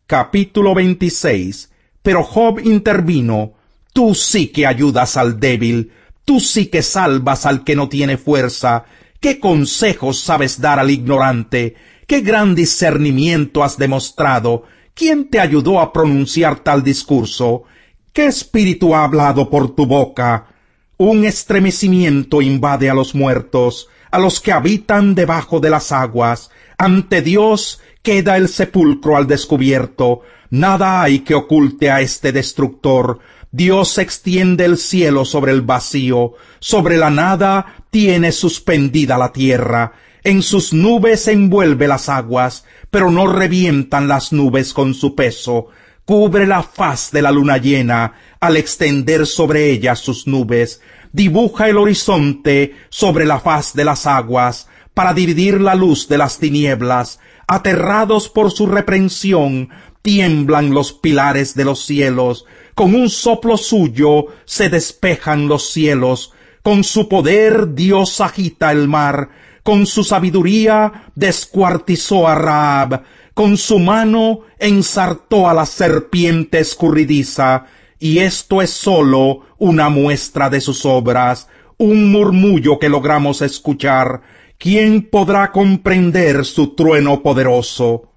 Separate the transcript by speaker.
Speaker 1: capítulo 26. Pero Job intervino: tú sí que ayudas al débil, tú sí que salvas al que no tiene fuerza. ¿Qué consejos sabes dar al ignorante? ¿Qué gran discernimiento has demostrado? ¿Quién te ayudó a pronunciar tal discurso? ¿Qué espíritu ha hablado por tu boca? Un estremecimiento invade a los muertos, a los que habitan debajo de las aguas. Ante Dios queda el sepulcro al descubierto. Nada hay que oculte a este destructor. Dios extiende el cielo sobre el vacío, sobre la nada tiene suspendida la tierra. En sus nubes envuelve las aguas, pero no revientan las nubes con su peso. Cubre la faz de la luna llena, al extender sobre ella sus nubes. Dibuja el horizonte sobre la faz de las aguas, para dividir la luz de las tinieblas. Aterrados por su reprensión, tiemblan los pilares de los cielos. Con un soplo suyo se despejan los cielos. Con su poder Dios agita el mar. Con su sabiduría descuartizó a Rahab. Con su mano ensartó a la serpiente escurridiza. Y esto es sólo una muestra de sus obras, un murmullo que logramos escuchar. ¿Quién podrá comprender su trueno poderoso?